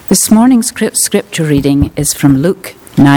This morning's scripture reading is from Luke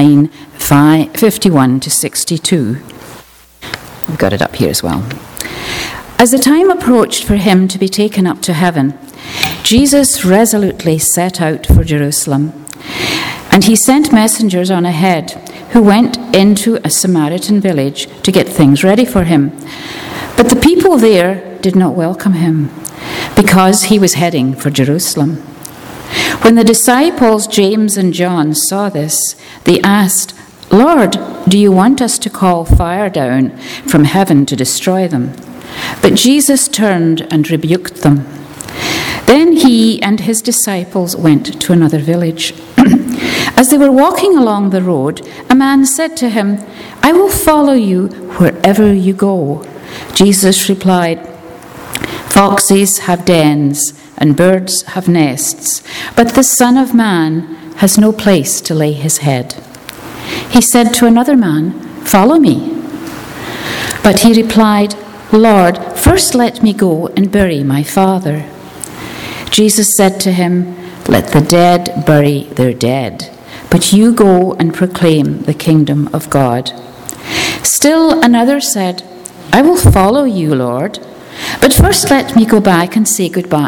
9:51 to 62. We've got it up here as well. As the time approached for him to be taken up to heaven, Jesus resolutely set out for Jerusalem, and he sent messengers on ahead who went into a Samaritan village to get things ready for him. But the people there did not welcome him, because he was heading for Jerusalem. When the disciples James and John saw this, they asked, "Lord, do you want us to call fire down from heaven to destroy them?" But Jesus turned and rebuked them. Then he and his disciples went to another village. As they were walking along the road, a man said to him, "I will follow you wherever you go." Jesus replied, "Foxes have dens and birds have nests, but the Son of Man has no place to lay his head." He said to another man, "Follow me." But he replied, "Lord, first let me go and bury my father." Jesus said to him, "Let the dead bury their dead, but you go and proclaim the kingdom of God." Still another said, "I will follow you, Lord, but first let me go back and say goodbye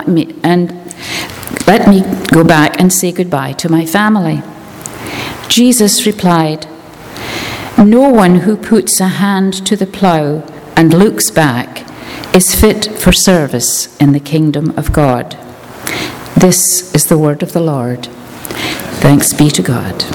to my family." Jesus replied, "No one who puts a hand to the plough and looks back is fit for service in the kingdom of God." This is the word of the Lord. Thanks be to God.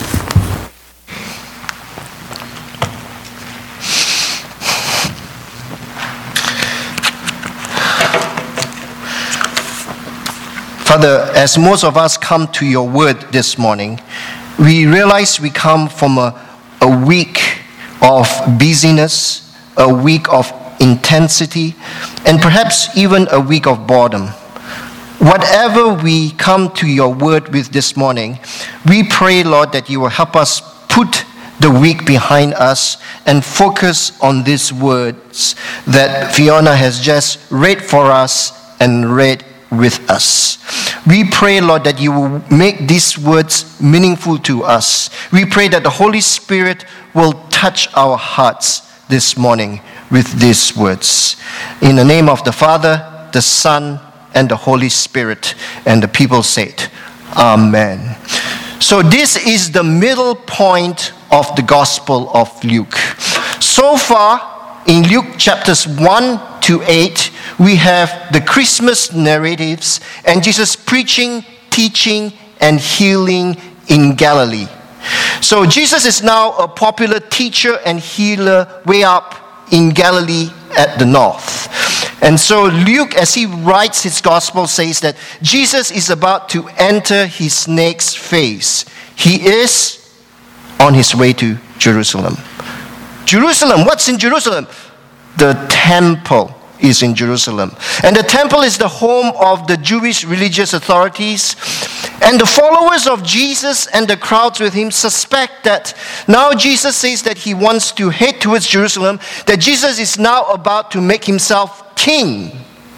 Father, as most of us come to your word this morning, we realize we come from a week of busyness, a week of intensity, and perhaps even a week of boredom. Whatever we come to your word with this morning, we pray, Lord, that you will help us put the week behind us and focus on these words that Fiona has just read for us and read with us. We pray, Lord, that you will make these words meaningful to us. We pray that the Holy Spirit will touch our hearts this morning with these words. In the name of the Father, the Son, and the Holy Spirit, and the people said, Amen. So this is the middle point of the Gospel of Luke. So far, in Luke chapters 1 to 8, we have the Christmas narratives and Jesus preaching, teaching, and healing in Galilee. So Jesus is now a popular teacher and healer way up in Galilee at the north. And so Luke, as he writes his gospel, says that Jesus is about to enter his next phase. He is on his way to Jerusalem. Jerusalem, what's in Jerusalem? The temple is in Jerusalem. And the temple is the home of the Jewish religious authorities. And the followers of Jesus and the crowds with him suspect that now Jesus says that he wants to head towards Jerusalem, that Jesus is now about to make himself king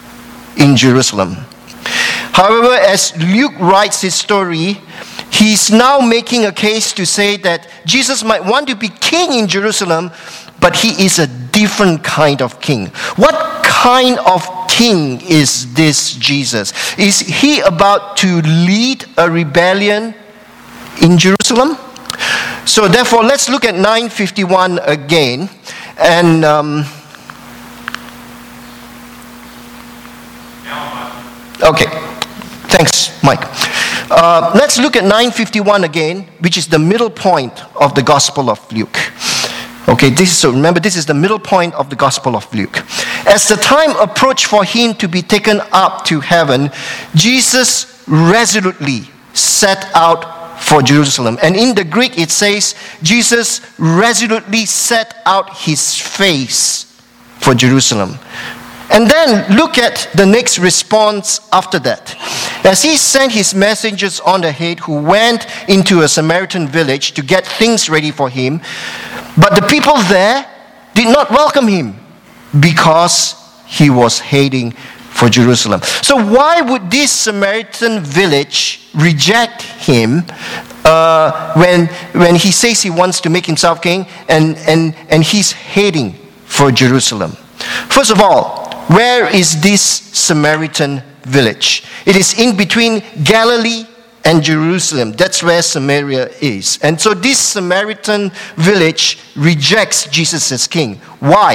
in Jerusalem. However, as Luke writes his story, he's now making a case to say that Jesus might want to be king in Jerusalem, but he is a different kind of king. What kind of king is this Jesus? Is he about to lead a rebellion in Jerusalem? So therefore, let's look at 9:51 again. And okay, thanks, Mike. Let's look at 9:51 again, which is the middle point of the Gospel of Luke. Okay, remember, this is the middle point of the Gospel of Luke. As the time approached for him to be taken up to heaven, Jesus resolutely set out for Jerusalem. And in the Greek it says, Jesus resolutely set out his face for Jerusalem. And then look at the next response after that. As he sent his messengers on ahead who went into a Samaritan village to get things ready for him, but the people there did not welcome him because he was heading for Jerusalem. So why would this Samaritan village reject him when he says he wants to make himself king and he's heading for Jerusalem. First of all, where is this Samaritan village? It is in between Galilee and Jerusalem. That's where Samaria is. And so this Samaritan village rejects Jesus as king. Why?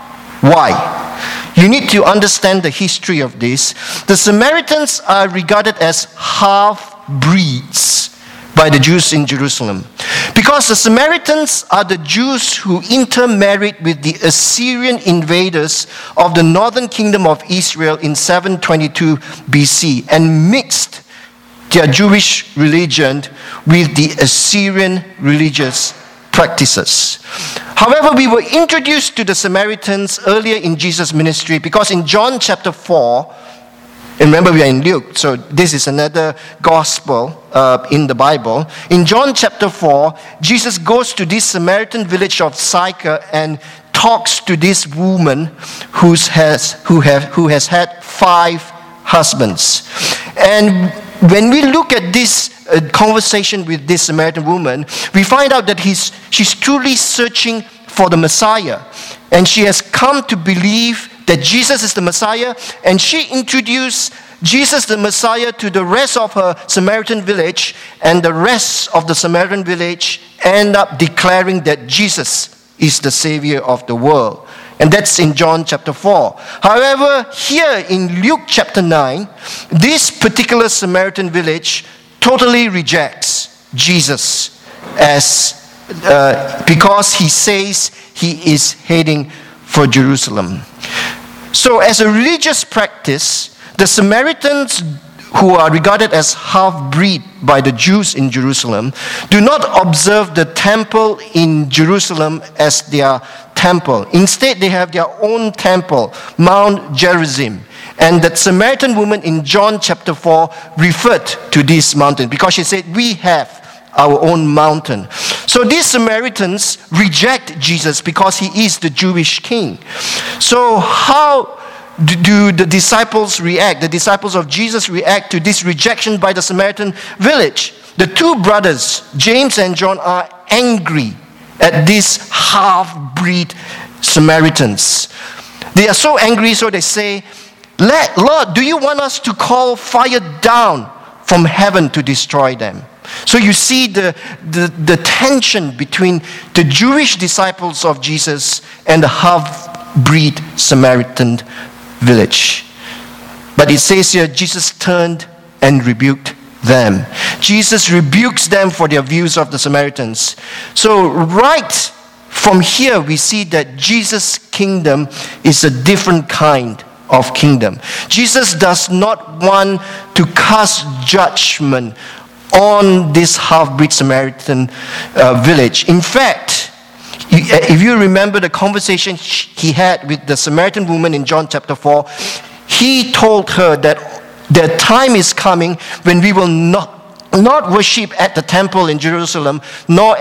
You need to understand the history of this. The Samaritans are regarded as half-breeds by the Jews in Jerusalem. Because the Samaritans are the Jews who intermarried with the Assyrian invaders of the northern kingdom of Israel in 722 BC and mixed their Jewish religion with the Assyrian religious practices. However, we were introduced to the Samaritans earlier in Jesus' ministry because in John chapter 4, and remember we are in Luke, so this is another gospel in the Bible. In John chapter 4, Jesus goes to this Samaritan village of Sychar and talks to this woman who has had 5 husbands. And when we look at this conversation with this Samaritan woman, we find out that she's truly searching for the Messiah. And she has come to believe that Jesus is the Messiah, and she introduced Jesus the Messiah to the rest of her Samaritan village, and the rest of the Samaritan village end up declaring that Jesus is the Savior of the world. And that's in John chapter 4. However, here in Luke chapter 9, this particular Samaritan village totally rejects Jesus because he says he is heading for Jerusalem. So as a religious practice, the Samaritans, who are regarded as half-breed by the Jews in Jerusalem, do not observe the temple in Jerusalem as their temple. Instead, they have their own temple, Mount Gerizim. And that Samaritan woman in John chapter 4 referred to this mountain because she said, we have our own mountain. So these Samaritans reject Jesus because he is the Jewish king. So how do the disciples react? The disciples of Jesus react to this rejection by the Samaritan village. The 2 brothers, James and John, are angry at these half-breed Samaritans. They are so angry, so they say, Lord, do you want us to call fire down from heaven to destroy them? So you see the tension between the Jewish disciples of Jesus and the half-breed Samaritan village. But it says here, Jesus turned and rebuked them. Jesus rebukes them for their views of the Samaritans. So right from here, we see that Jesus' kingdom is a different kind of kingdom. Jesus does not want to cast judgment on this half-breed Samaritan village. In fact, if you remember the conversation he had with the Samaritan woman in John chapter 4, he told her that the time is coming when we will not worship at the temple in Jerusalem, nor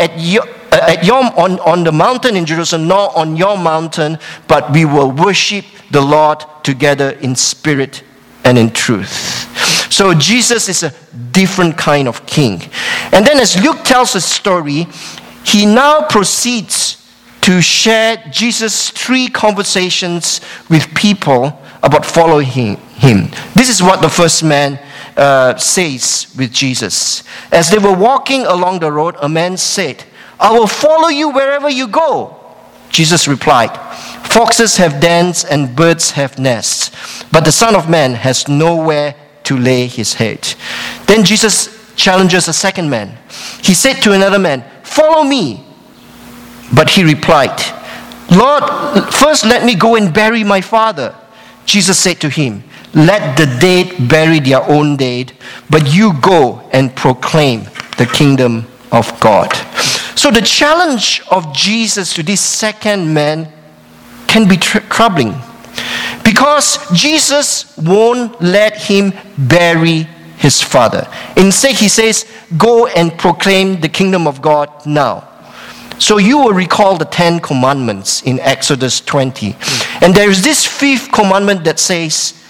on the mountain in Jerusalem, nor on your mountain, but we will worship the Lord together in spirit and in truth. So Jesus is a different kind of king. And then as Luke tells the story, he now proceeds to share Jesus' 3 conversations with people about following him. This is what the first man says with Jesus. As they were walking along the road, a man said, I will follow you wherever you go. Jesus replied, foxes have dens and birds have nests, but the Son of Man has nowhere to lay his head. Then Jesus challenges a second man. He said to another man, follow me. But he replied, Lord, first let me go and bury my father. Jesus said to him, let the dead bury their own dead, but you go and proclaim the kingdom of God. So the challenge of Jesus to this second man can be troubling, because Jesus won't let him bury his father. Instead, he says, go and proclaim the kingdom of God now. So you will recall the 10 commandments in Exodus 20. And there is this 5th commandment that says,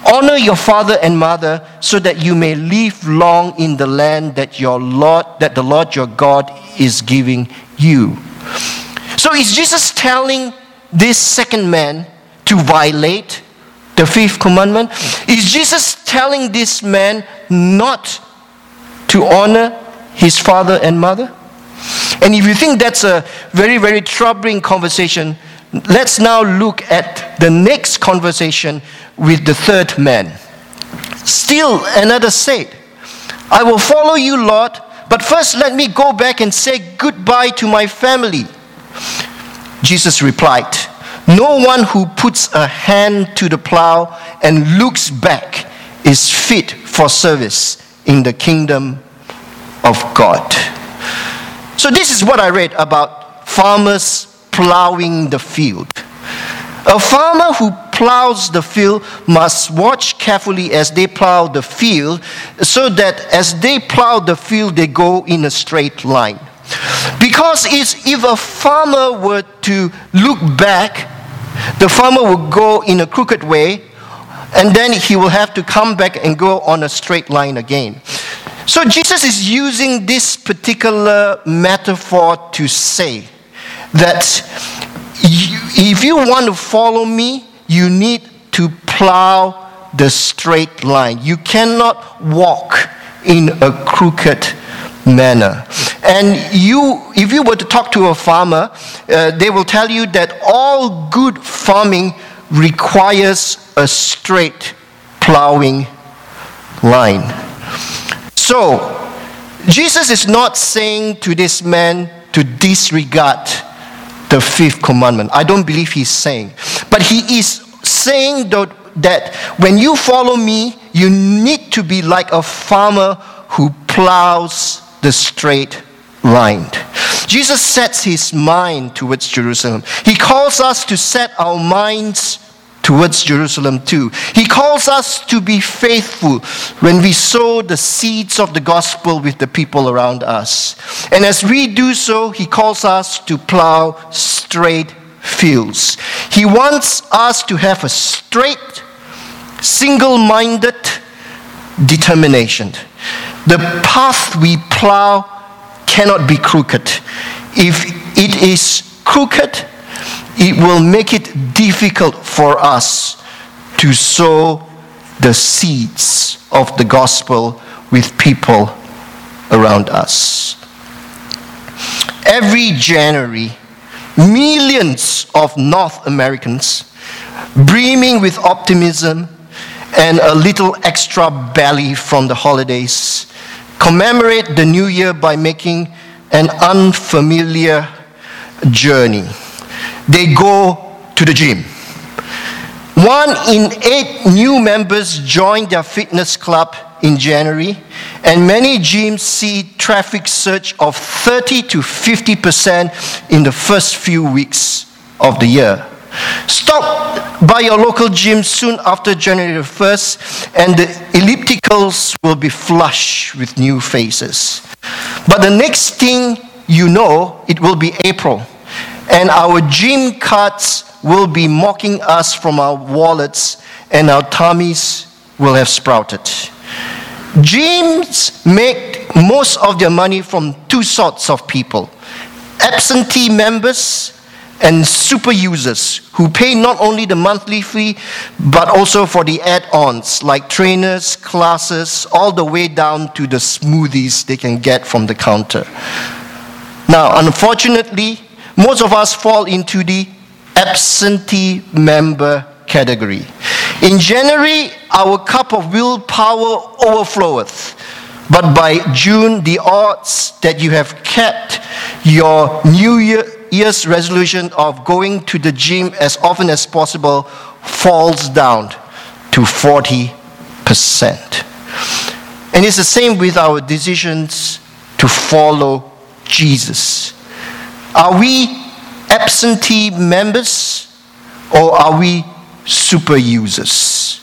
Honor your father and mother so that you may live long in the land that the Lord your God is giving you. So is Jesus telling this second man to violate the fifth commandment? Is Jesus telling this man not to honor his father and mother? And if you think that's a very, very troubling conversation, let's now look at the next conversation with the third man. Still another said, I will follow you, Lord, but first let me go back and say goodbye to my family. Jesus replied, no one who puts a hand to the plow and looks back is fit for service in the kingdom of God. So this is what I read about farmers plowing the field. A farmer who plows the field must watch carefully as they plow the field, so that as they plow the field, they go in a straight line. Because if a farmer were to look back, the farmer will go in a crooked way, and then he will have to come back and go on a straight line again. So Jesus is using this particular metaphor to say that if you want to follow me, you need to plow the straight line. You cannot walk in a crooked manner. And if you were to talk to a farmer, they will tell you that all good farming requires a straight plowing line. So, Jesus is not saying to this man to disregard the fifth commandment. I don't believe he's saying. But he is saying that when you follow me, you need to be like a farmer who plows the straight line. Jesus sets his mind towards Jerusalem. He calls us to set our minds towards Jerusalem too. He calls us to be faithful when we sow the seeds of the gospel with the people around us. And as we do so, he calls us to plow straight fields. He wants us to have a straight, single-minded determination. The path we plow cannot be crooked. If it is crooked, it will make it difficult for us to sow the seeds of the gospel with people around us. Every January, millions of North Americans, brimming with optimism and a little extra belly from the holidays, commemorate the new year by making an unfamiliar journey. They go to the gym. 1 in 8 new members join their fitness club in January, and many gyms see traffic surge of 30 to 50% in the first few weeks of the year. Stop by your local gym soon after January 1st, and the ellipticals will be flush with new faces. But the next thing you know, it will be April, and our gym cards will be mocking us from our wallets, and our tummies will have sprouted. Gyms make most of their money from 2 sorts of people: absentee members and super users who pay not only the monthly fee but also for the add-ons like trainers, classes, all the way down to the smoothies they can get from the counter. Now, unfortunately, most of us fall into the absentee member category. In January, our cup of willpower overfloweth, but by June, the odds that you have kept your New Year's resolution of going to the gym as often as possible falls down to 40%. And it's the same with our decisions to follow Jesus. Are we absentee members or are we super users?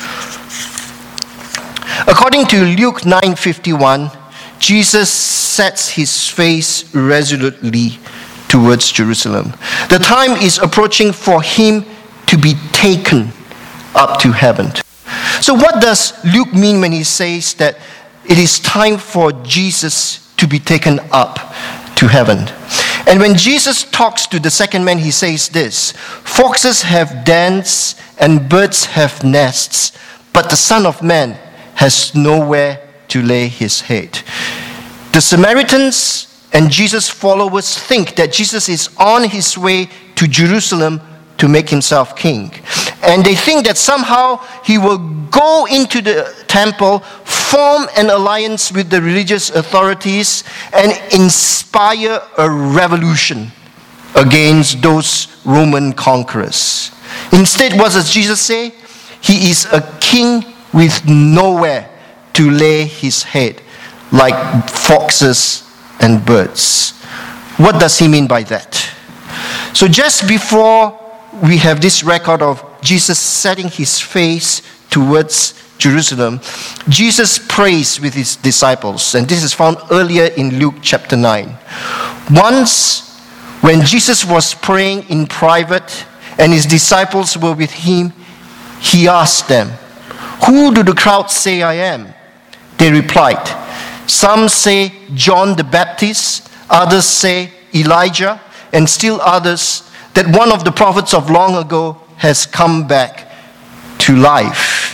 According to Luke 9:51, Jesus sets his face resolutely towards Jerusalem. The time is approaching for him to be taken up to heaven. So what does Luke mean when he says that it is time for Jesus to be taken up to heaven? And when Jesus talks to the second man, he says this: foxes have dens and birds have nests, but the Son of Man has nowhere to lay his head. The Samaritans and Jesus' followers think that Jesus is on his way to Jerusalem to make himself king. And they think that somehow he will go into the temple, form an alliance with the religious authorities, and inspire a revolution against those Roman conquerors. Instead, what does Jesus say? He is a king with nowhere to lay his head, like foxes and birds. What does he mean by that? So just before we have this record of Jesus setting his face towards Jerusalem, Jesus prays with his disciples, and this is found earlier in Luke chapter 9. Once, when Jesus was praying in private and his disciples were with him, he asked them, "Who do the crowd say I am?" They replied, "Some say John the Baptist, others say Elijah, and still others that one of the prophets of long ago has come back to life."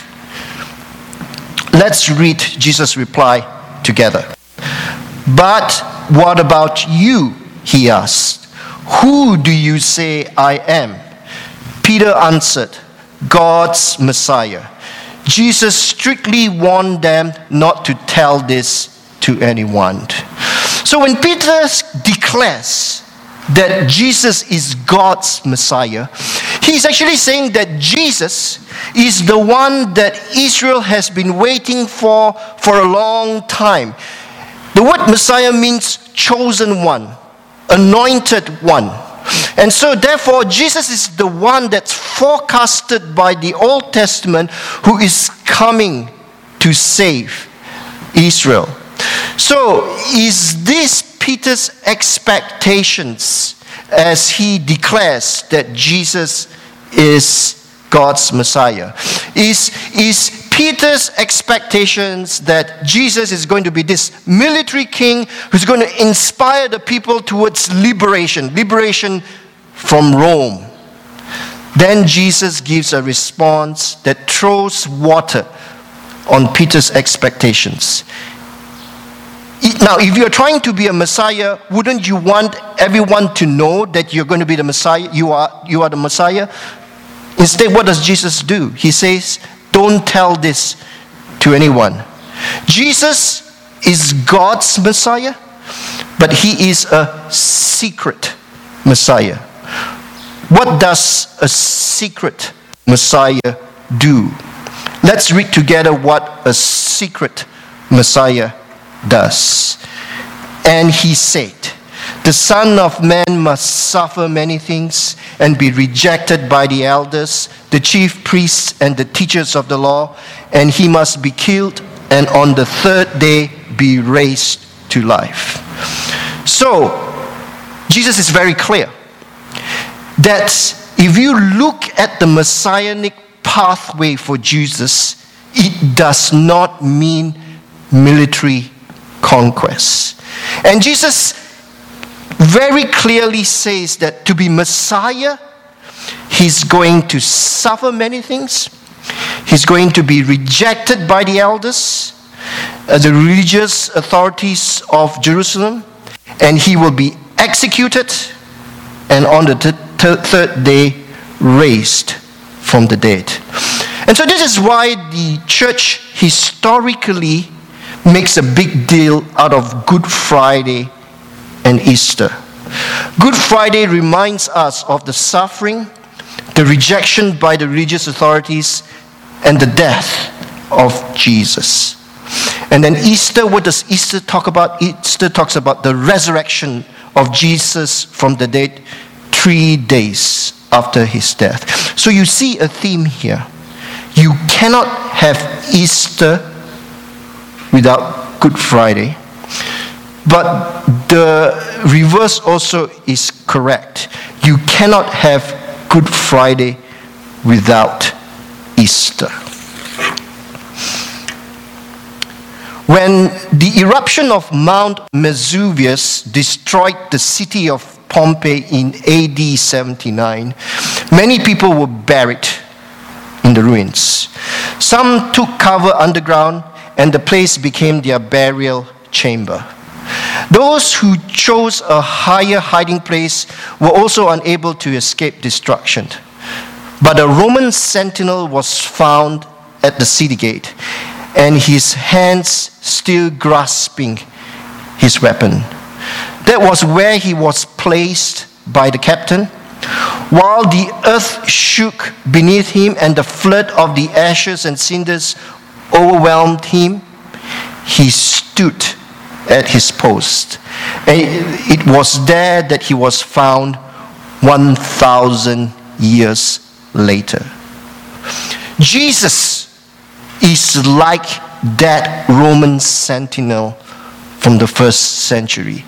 Let's read Jesus' reply together. "But what about you?" he asked. "Who do you say I am?" Peter answered, "God's Messiah." Jesus strictly warned them not to tell this to anyone. So when Peter declares that Jesus is God's Messiah, he's actually saying that Jesus is the one that Israel has been waiting for a long time. The word Messiah means chosen one, anointed one. And so therefore, Jesus is the one that's forecasted by the Old Testament who is coming to save Israel. So is this Peter's expectations as he declares that Jesus is God's Messiah? Is Peter's expectations that Jesus is going to be this military king who's going to inspire the people towards liberation from Rome? Then Jesus gives a response that throws water on Peter's expectations. Now, if you're trying to be a Messiah, wouldn't you want everyone to know that you're going to be the Messiah? You are the Messiah? Instead, what does Jesus do? He says, "Don't tell this to anyone." Jesus is God's Messiah, but he is a secret Messiah. What does a secret Messiah do? Let's read together what a secret Messiah does. "And he said, the Son of Man must suffer many things and be rejected by the elders, the chief priests, and the teachers of the law, and he must be killed and on the third day be raised to life." So, Jesus is very clear that if you look at the messianic pathway for Jesus, it does not mean military conquest. And Jesus very clearly says that to be Messiah, he's going to suffer many things. He's going to be rejected by the elders, the religious authorities of Jerusalem, and he will be executed and on the third day raised from the dead. And so this is why the church historically makes a big deal out of Good Friday and Easter. Good Friday reminds us of the suffering, the rejection by the religious authorities, and the death of Jesus. And then Easter, what does Easter talk about? Easter talks about the resurrection of Jesus from the dead 3 days after his death. So you see a theme here. You cannot have Easter without Good Friday. But the reverse also is correct. You cannot have Good Friday without Easter. When the eruption of Mount Vesuvius destroyed the city of Pompeii in AD 79, many people were buried in the ruins. Some took cover underground, and the place became their burial chamber. Those who chose a higher hiding place were also unable to escape destruction. But a Roman sentinel was found at the city gate, and his hands still grasping his weapon. That was where he was placed by the captain. While the earth shook beneath him and the flood of the ashes and cinders overwhelmed him, he stood at his post. And it was there that he was found 1,000 years later. Jesus is like that Roman sentinel from the first century.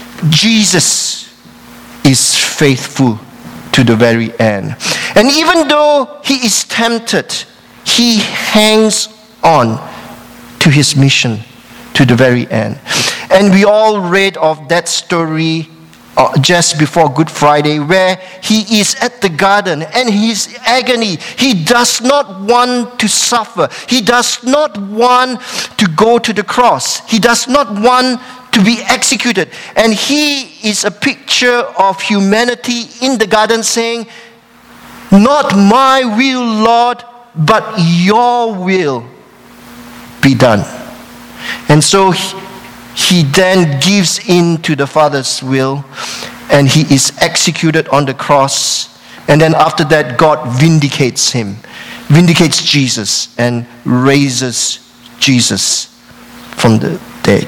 Jesus is faithful to the very end. And even though he is tempted, he hangs on to his mission to the very end. And we all read of that story just before Good Friday, where he is at the garden and his agony. He does not want to suffer. He does not want to go to the cross. He does not want to be executed. And he is a picture of humanity in the garden saying, "Not my will, Lord, but your will be done." And so he then gives in to the Father's will, and he is executed on the cross. And then after that, God vindicates him, vindicates Jesus, and raises Jesus from the dead.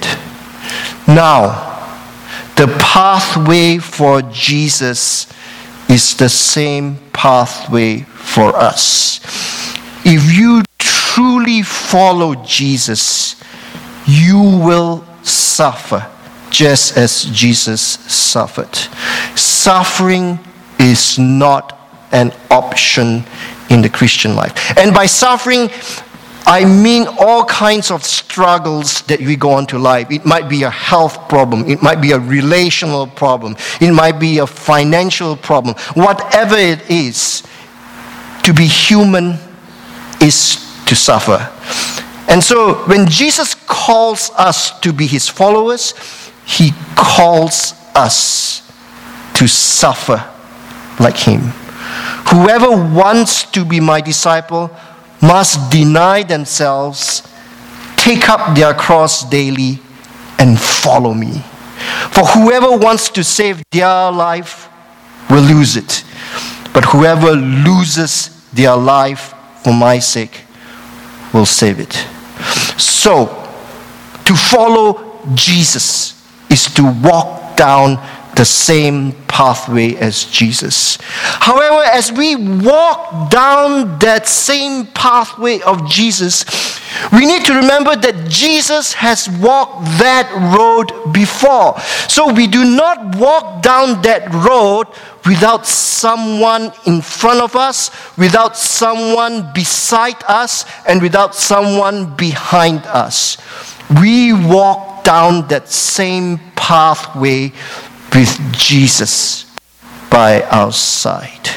Now, the pathway for Jesus is the same pathway for us. If you truly follow Jesus, you will suffer just as Jesus suffered. Suffering is not an option in the Christian life. And by suffering, I mean all kinds of struggles that we go on to life. It might be a health problem. It might be a relational problem. It might be a financial problem. Whatever it is, to be human is to suffer. And so when Jesus calls us to be his followers, he calls us to suffer like him. Whoever wants to be my disciple must deny themselves, take up their cross daily, and follow me. For whoever wants to save their life will lose it. But whoever loses their life for my sake will save it. So, to follow Jesus is to walk down the same pathway as Jesus. However, as we walk down that same pathway of Jesus, we need to remember that Jesus has walked that road before. So we do not walk down that road without someone in front of us, without someone beside us, and without someone behind us. We walk down that same pathway with Jesus by our side.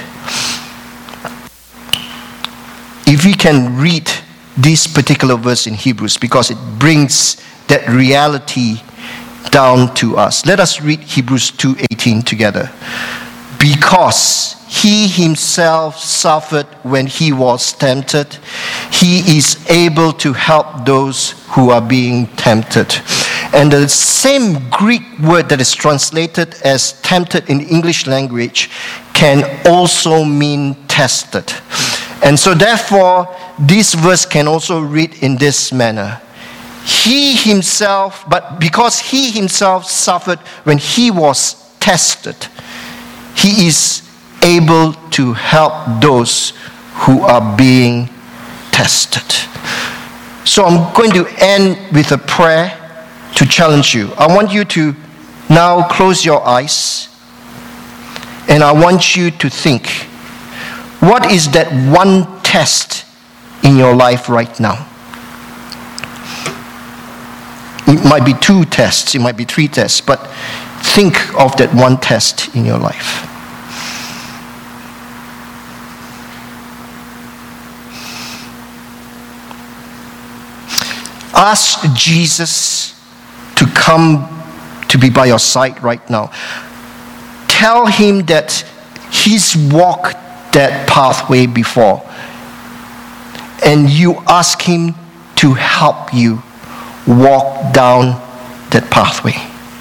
If we can read this particular verse in Hebrews, because it brings that reality down to us. Let us read Hebrews 2:18 together. Because he himself suffered when he was tempted, he is able to help those who are being tempted. And the same Greek word that is translated as tempted in the English language can also mean tested. And so therefore, this verse can also read in this manner. He himself, but because he himself suffered when he was tested, he is able to help those who are being tested. So I'm going to end with a prayer to challenge you. I want you to now close your eyes, and I want you to think, what is that one test in your life right now? It might be 2 tests, it might be 3 tests, but think of that one test in your life. Ask Jesus to come to be by your side right now. Tell him that he's walked that pathway before, and you ask him to help you walk down that pathway.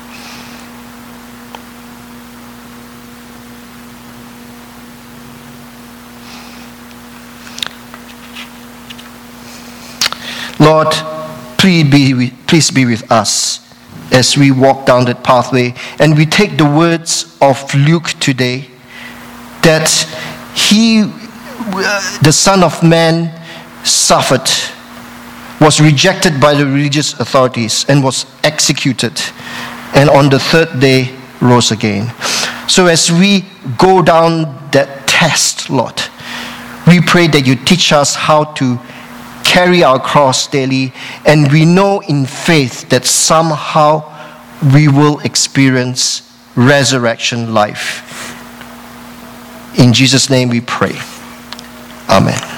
Lord, please be with us as we walk down that pathway, and we take the words of Luke today, that he, the Son of Man, suffered, was rejected by the religious authorities, and was executed, and on the 3rd day rose again. So as we go down that test, Lord, we pray that you teach us how to carry our cross daily, and we know in faith that somehow we will experience resurrection life. In Jesus' name we pray. Amen.